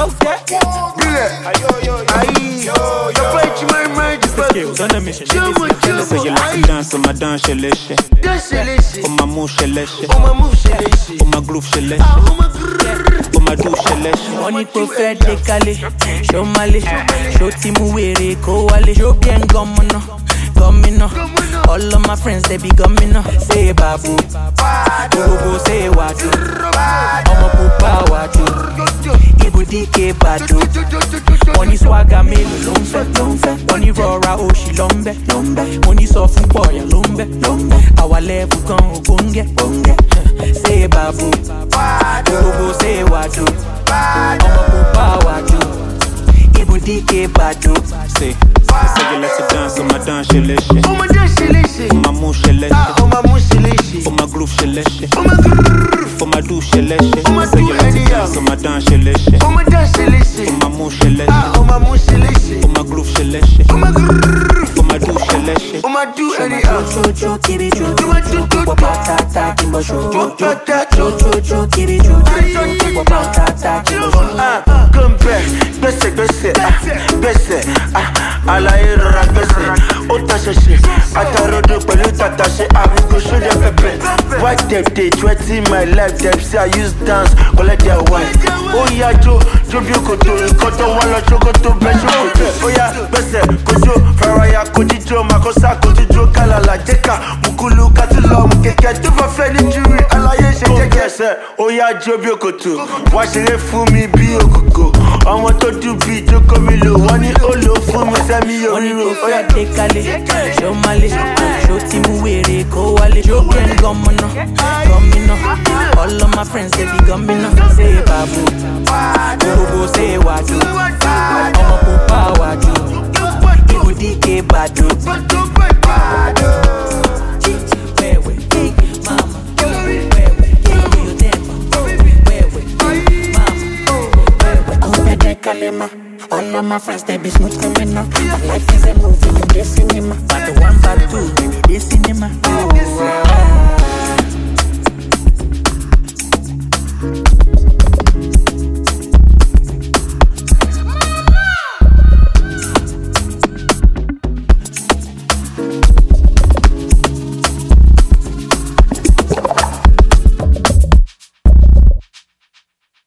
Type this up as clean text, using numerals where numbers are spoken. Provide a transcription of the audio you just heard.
On a mission, so you like to dance on my dance, she léché. On my move, she léché. On my groove, she léché. On my do, she léché. On y peut faire décaler, show malé, show timouéré, koalé, show bien gommano, gommino. All of my friends they be gommino. Say babu, go say wadu. I'ma pupa wadu. Ibu dike badu. Money swagger me lumbe. Money rora oshi lumbe. Money soft boy lumbe. Our level gon bonge. Say babu, go say wadu. I'ma pupa wadu. Ibu dike badu. Say you like to dance on my dance, she léché. On my move, she léché. on my mouche, On my groove, she léché. On my do, she léché. Say you like to dance on my dance, she léché. on my dance, On my move, she léché. on my mouche, On my groove, she léché. On my do, she léché. on my do anyhow. Cho kibi cho, Do it, do it, patata kimbo cho. Cho kibi cho, patata kimbo cho. Come back, gbèsè, alaye rọra gbèsè, ó tàṣẹṣẹ, àtàròdò pẹ̀lú tàtàṣe, àbíkú ṣọlẹ̀ pẹ̀pẹ̀. Why dem dey threaten my life, dem say I use dance, collect their wife. Ó yá jó bí òkòtò, nǹkan tó wá lọ ṣòkòtò bẹ́ ṣòkòtò. Ó yá gbèsè, kojú, faraya, kojíjó, màkọ́sá, kojíjó, kálàlà, jẹ́ka, mùkúlù, kátìlọ́mù, kẹ̀kẹ́ tó bá fẹ́ ní júwì, aláyé ṣe jẹ́kẹ̀sẹ̀. Ó yá jó bí òkòtò, wá ṣeré fún mi bí òkòkò. Ọmọ tó dùn bí ìjókòó mi lò, wọ́n ní ó lò fún mi sẹ́mi oríro. Ó yá décalé, show malé, show timouéré, koalé, show bien gommano. All of my friends they be gommino. Say babu, go say wadu. I'ma pupa wadu. Ibu dike badu. All of my friends, they be smooth criminal. My life is a movie in the cinema.